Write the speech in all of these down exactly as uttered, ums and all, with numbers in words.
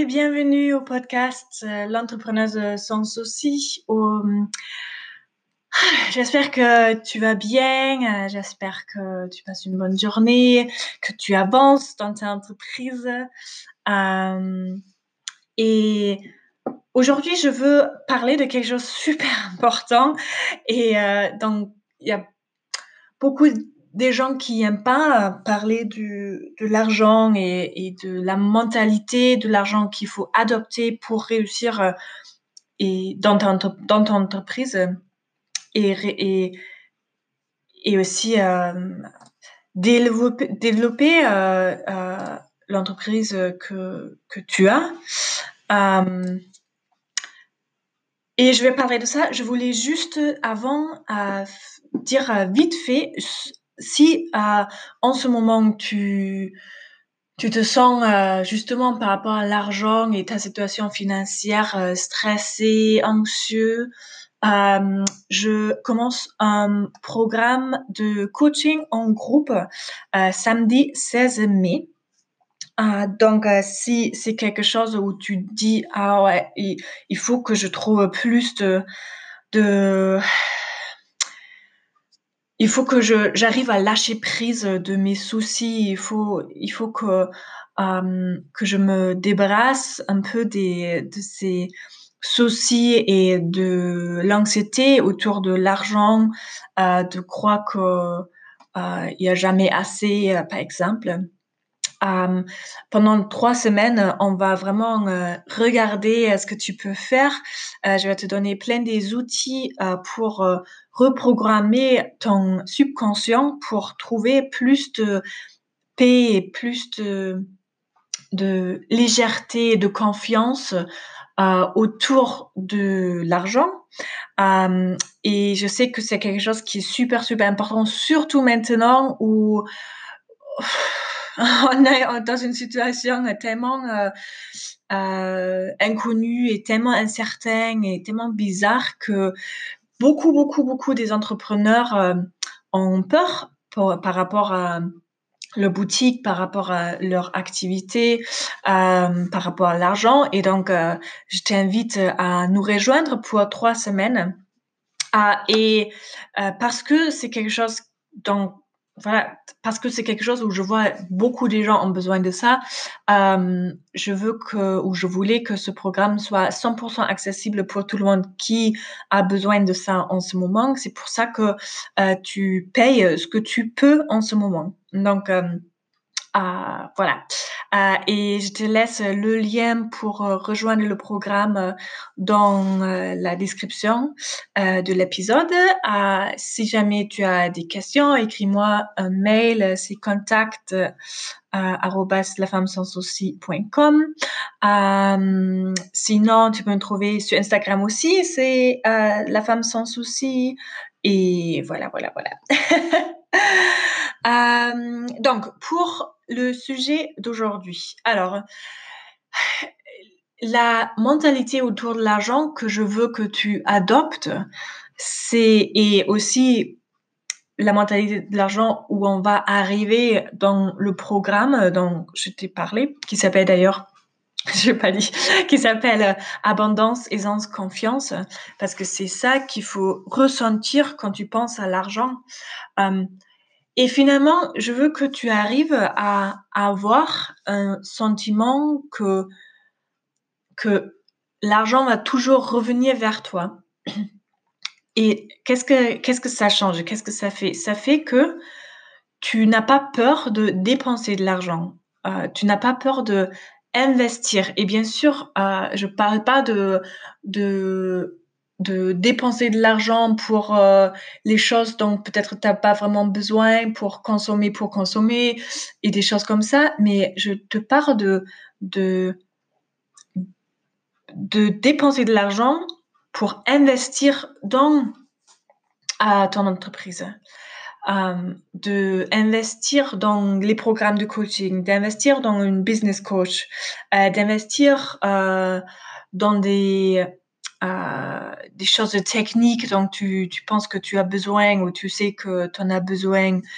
bienvenue au podcast euh, L'entrepreneuse sans souci. Au- J'espère que tu vas bien, euh, j'espère que tu passes une bonne journée, que tu avances dans ta entreprise. Euh, et aujourd'hui, je veux parler de quelque chose de super important. Et euh, donc, il y a beaucoup des gens qui n'aiment pas parler du, de l'argent et, et de la mentalité de l'argent qu'il faut adopter pour réussir euh, et dans ton, dans ton entreprise et, et, et aussi euh, développer, développer euh, euh, l'entreprise que, que tu as. Euh, et je vais parler de ça. Je voulais juste avant euh, dire euh, vite fait si euh, en ce moment tu tu te sens euh, justement par rapport à l'argent et ta situation financière euh, stressé, anxieux. Euh, je commence un programme de coaching en groupe euh, samedi seize mai. Euh, donc, euh, si c'est quelque chose où tu dis, ah ouais, il, il faut que je trouve plus de, de il faut que je j'arrive à lâcher prise de mes soucis. Il faut il faut que euh, que je me débarrasse un peu des de ces soucis et de l'anxiété autour de l'argent, euh, de croire que euh, il y a jamais assez, euh, par exemple. Euh, pendant trois semaines, on va vraiment euh, regarder euh, ce que tu peux faire. Euh, je vais te donner plein des outils euh, pour euh, reprogrammer ton subconscient pour trouver plus de paix et plus de, de légèreté et de confiance euh, autour de l'argent. Euh, et je sais que c'est quelque chose qui est super, super important, surtout maintenant où on est dans une situation tellement euh, euh, inconnue et tellement incertaine et tellement bizarre que beaucoup, beaucoup, beaucoup des entrepreneurs euh, ont peur pour, par rapport à leur boutique, par rapport à leur activité, euh, par rapport à l'argent. Et donc, euh, je t'invite à nous rejoindre pour trois semaines. Ah, et euh, parce que c'est quelque chose dont voilà, parce que c'est quelque chose où je vois beaucoup de gens ont besoin de ça. Euh, je veux que, ou je voulais que ce programme soit cent pour cent accessible pour tout le monde qui a besoin de ça en ce moment. C'est pour ça que euh, tu payes ce que tu peux en ce moment. Donc, euh, euh, voilà. Euh, et je te laisse le lien pour euh, rejoindre le programme euh, dans euh, la description euh, de l'épisode. Euh, si jamais tu as des questions, écris-moi un mail, c'est contact euh, arobase lafemmesanssouci.com. Euh, sinon, tu peux me trouver sur Instagram aussi, c'est euh, la femme sans souci. Et voilà, voilà, voilà. euh, donc, pour le sujet d'aujourd'hui. Alors, la mentalité autour de l'argent que je veux que tu adoptes, c'est et aussi la mentalité de l'argent où on va arriver dans le programme dont je t'ai parlé, qui s'appelle d'ailleurs, je n'ai pas dit, qui s'appelle Abondance, Aisance, Confiance, parce que c'est ça qu'il faut ressentir quand tu penses à l'argent. Euh, Et finalement, je veux que tu arrives à avoir un sentiment que, que l'argent va toujours revenir vers toi. Et qu'est-ce que, qu'est-ce que ça change? Qu'est-ce que ça fait? Ça fait que tu n'as pas peur de dépenser de l'argent. Euh, tu n'as pas peur de investir. Et bien sûr, euh, je parle pas de, de, de dépenser de l'argent pour euh, les choses dont peut-être tu n'as pas vraiment besoin, pour consommer, pour consommer, et des choses comme ça. Mais je te parle de, de, de dépenser de l'argent pour investir dans euh, ton entreprise. Euh, de investir dans les programmes de coaching, d'investir dans une business coach, euh, d'investir euh, dans des euh, des choses techniques dont tu, tu penses que tu as besoin ou tu sais que tu en as besoin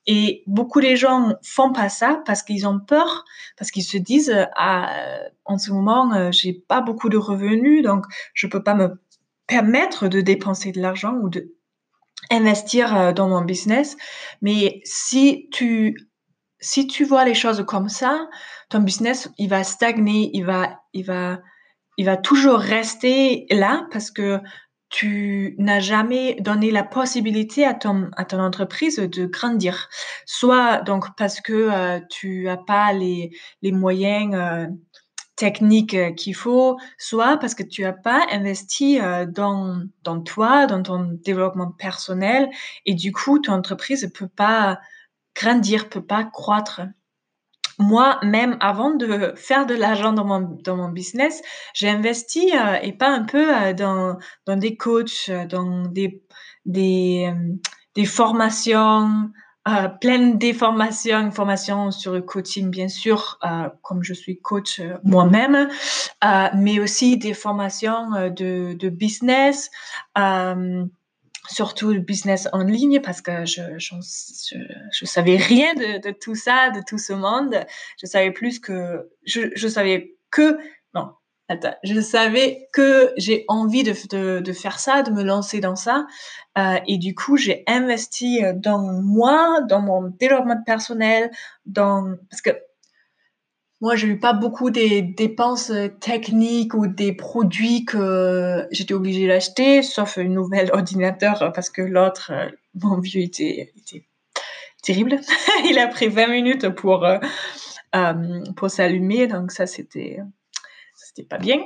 Et beaucoup de gens font pas ça parce qu'ils ont peur, parce qu'ils se disent ah, en ce moment euh, j'ai pas beaucoup de revenus, donc je peux pas me permettre de dépenser de l'argent ou de investir euh, dans mon business. Mais si tu si tu vois les choses comme ça, ton business il va stagner, il va il va il va toujours rester là parce que tu n'as jamais donné la possibilité à ton à ton entreprise de grandir. Soit donc parce que euh, tu as pas les les moyens euh, techniques euh, qu'il faut, soit parce que tu as pas investi euh, dans dans toi, dans ton développement personnel, et du coup ton entreprise peut pas grandir, peut pas croître. Moi, même avant de faire de l'argent dans mon dans mon business, j'ai investi euh, et pas un peu euh, dans dans des coachs, euh, dans des des euh, des formations, euh, pleines des formations, une formation sur le coaching bien sûr, euh, comme je suis coach euh, moi-même, euh, mais aussi des formations euh, de de business. Euh, Surtout le business en ligne parce que je je, je, je savais rien de, de tout ça, de tout ce monde. Je savais plus que je, je savais que non attends je savais que j'ai envie de, de de faire ça, de me lancer dans ça, euh, et du coup j'ai investi dans moi, dans mon développement personnel, dans parce que moi, j'ai eu pas beaucoup des dépenses euh, techniques ou des produits que j'étais obligée d'acheter, sauf un nouvel ordinateur euh, parce que l'autre, euh, mon vieux, était, était terrible. Il a pris vingt minutes pour euh, euh, pour s'allumer, donc ça c'était c'était pas bien.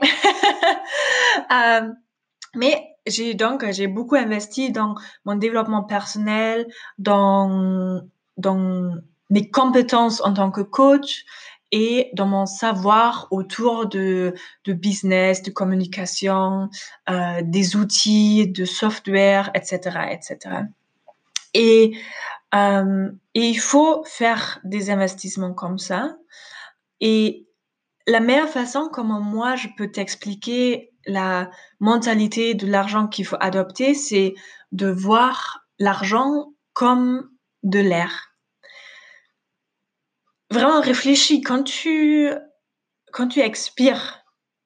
euh, mais j'ai donc j'ai beaucoup investi dans mon développement personnel, dans dans mes compétences en tant que coach et dans mon savoir autour de de business, de communication, euh, des outils, de software, et cetera, et cetera. Et euh, et il faut faire des investissements comme ça. Et la meilleure façon comment moi je peux t'expliquer la mentalité de l'argent qu'il faut adopter, c'est de voir l'argent comme de l'air. Vraiment réfléchis, quand tu, quand tu expires,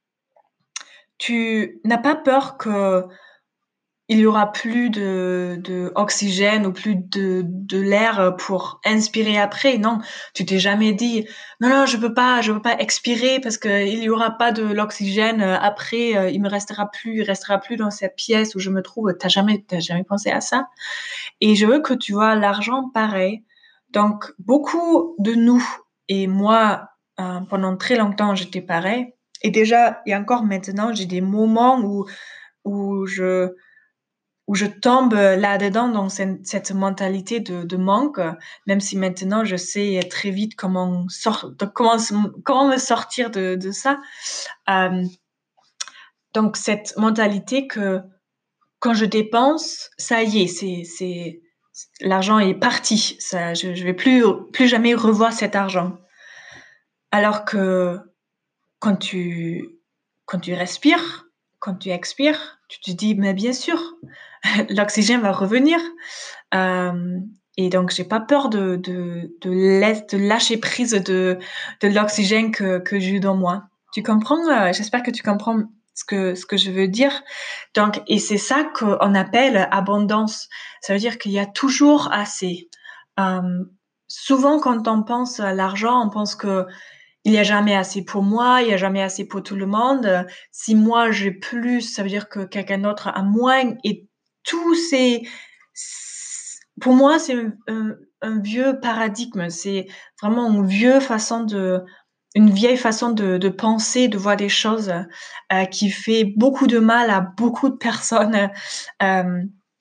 tu n'as pas peur que il y aura plus de, de oxygène ou plus de, de l'air pour inspirer après. Non, tu t'es jamais dit, non, non, je peux pas, je peux pas expirer parce que il y aura pas de l'oxygène après, il me restera plus, il restera plus dans cette pièce où je me trouve. T'as jamais, t'as jamais pensé à ça? Et je veux que tu vois l'argent pareil. Donc, beaucoup de nous, et moi, euh, pendant très longtemps, j'étais pareil. Et déjà, et encore maintenant, j'ai des moments où, où je, où je tombe là-dedans dans cette mentalité de, de manque, même si maintenant je sais très vite comment, sort, comment, comment me sortir de, de ça. Euh, donc cette mentalité que quand je dépense, ça y est, c'est, c'est, l'argent est parti. Ça, je, je vais plus, plus jamais revoir cet argent. Alors que quand tu, quand tu respires, quand tu expires, tu te dis, mais bien sûr, l'oxygène va revenir. Euh, et donc, j'ai pas peur de, de, de, laisser, de lâcher prise de, de l'oxygène que, que j'ai dans moi. Tu comprends? euh, J'espère que tu comprends ce que, ce que je veux dire. Donc, et c'est ça qu'on appelle abondance. Ça veut dire qu'il y a toujours assez. Euh, souvent, quand on pense à l'argent, on pense que il y a jamais assez pour moi, il y a jamais assez pour tout le monde. Si moi j'ai plus, ça veut dire que quelqu'un d'autre a moins. Et tous ces, pour moi, c'est un, un, un vieux paradigme. C'est vraiment une vieille façon de, une vieille façon de, de penser, de voir des choses, euh, qui fait beaucoup de mal à beaucoup de personnes. Euh,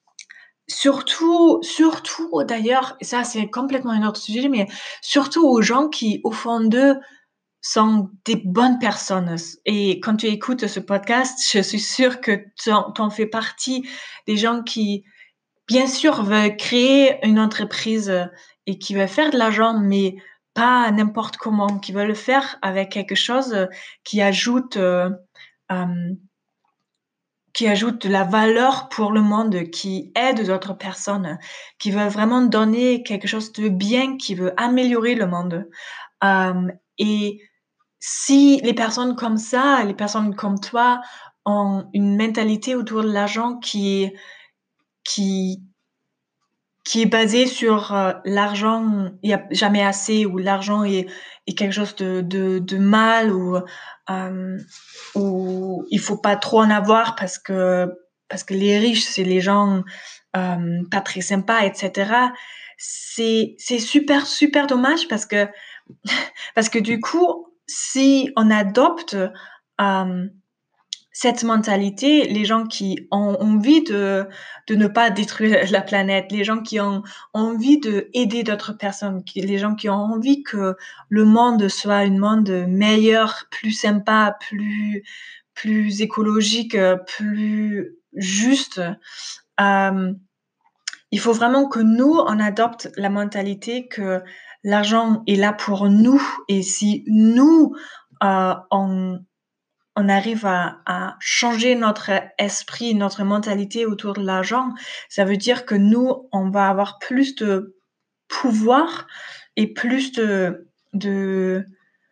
surtout, surtout d'ailleurs, et ça c'est complètement un autre sujet, mais surtout aux gens qui, au fond d'eux, sont des bonnes personnes. Et quand tu écoutes ce podcast, je suis sûre que tu en fais partie des gens qui, bien sûr, veulent créer une entreprise et qui veulent faire de l'argent, mais pas n'importe comment, qui veulent le faire avec quelque chose qui ajoute, euh, euh, qui ajoute de la valeur pour le monde, qui aide d'autres personnes, qui veut vraiment donner quelque chose de bien, qui veut améliorer le monde. Euh, et si les personnes comme ça, les personnes comme toi, ont une mentalité autour de l'argent qui est, qui, qui est basée sur euh, l'argent, il n'y a jamais assez, ou l'argent est, est quelque chose de, de, de mal, ou, euh, ou il faut pas trop en avoir parce que, parce que les riches, c'est les gens euh, pas très sympas, et cetera. C'est, c'est super, super dommage parce que, parce que du coup, si on adopte euh, cette mentalité, les gens qui ont envie de, de ne pas détruire la planète, les gens qui ont envie de aider d'autres personnes, qui, les gens qui ont envie que le monde soit un monde meilleur, plus sympa, plus, plus écologique, plus juste, euh, il faut vraiment que nous, on adopte la mentalité que l'argent est là pour nous, et si nous, euh, on on arrive à, à changer notre esprit, notre mentalité autour de l'argent, ça veut dire que nous, on va avoir plus de pouvoir et plus de, de,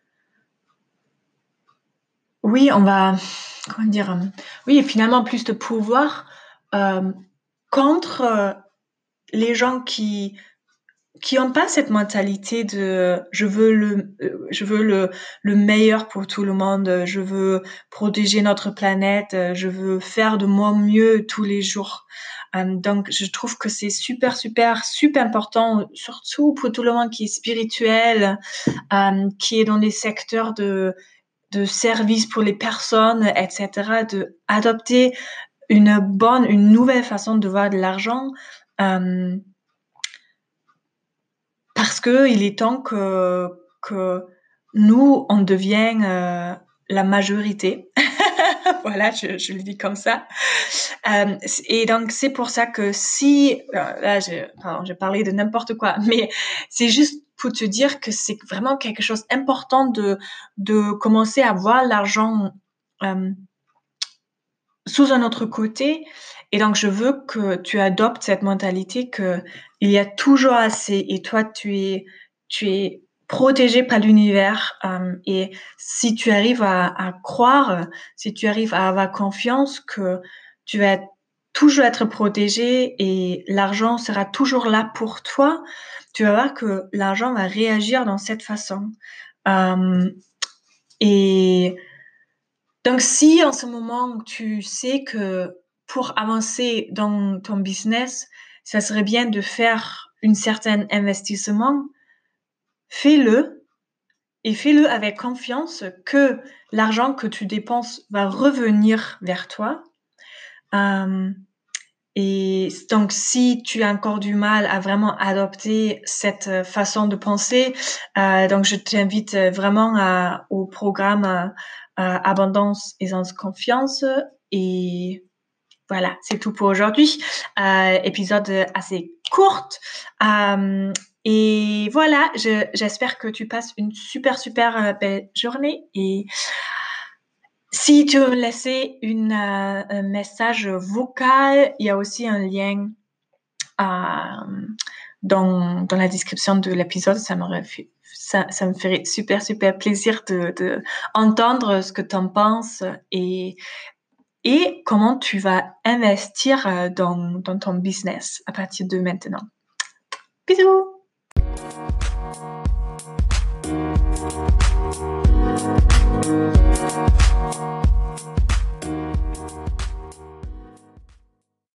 oui, on va, comment dire, euh, oui, et finalement plus de pouvoir euh, contre euh, les gens qui qui ont pas cette mentalité de je veux le euh, je veux le le meilleur pour tout le monde, je veux protéger notre planète, je veux faire de mon mieux tous les jours. Euh, donc je trouve que c'est super super super important, surtout pour tout le monde qui est spirituel, euh, qui est dans les secteurs de de service pour les personnes, et cetera, de adopter une bonne, une nouvelle façon de voir de l'argent. Euh, Parce que il est temps que, que nous, on devienne euh, la majorité. Voilà, je, je le dis comme ça. Euh, et donc, c'est pour ça que si... euh, là, j'ai, pardon, j'ai parlé de n'importe quoi, mais c'est juste pour te dire que c'est vraiment quelque chose d'important de, de commencer à voir l'argent euh, sous un autre côté. Et donc, je veux que tu adoptes cette mentalité que il y a toujours assez, et toi, tu es, tu es protégé par l'univers. Euh, et si tu arrives à, à croire, si tu arrives à avoir confiance que tu vas toujours être protégé et l'argent sera toujours là pour toi, tu vas voir que l'argent va réagir dans cette façon. Euh, et donc, si en ce moment tu sais que pour avancer dans ton business, ça serait bien de faire un certain investissement, fais-le, et fais-le avec confiance que l'argent que tu dépenses va revenir vers toi. Euh, et donc, si tu as encore du mal à vraiment adopter cette façon de penser, euh, donc je t'invite vraiment à, au programme euh, euh, Abondance, Aisance, Confiance. Et voilà, c'est tout pour aujourd'hui. Euh, épisode assez court. Euh, et voilà, je, j'espère que tu passes une super, super euh, belle journée. Et si tu veux me laisser une, euh, un message vocal, il y a aussi un lien euh, dans, dans la description de l'épisode. Ça m'aurait fait, ça, ça me ferait super, super plaisir de, de entendre ce que tu en penses, et, et comment tu vas investir dans, dans ton business à partir de maintenant. Bisous!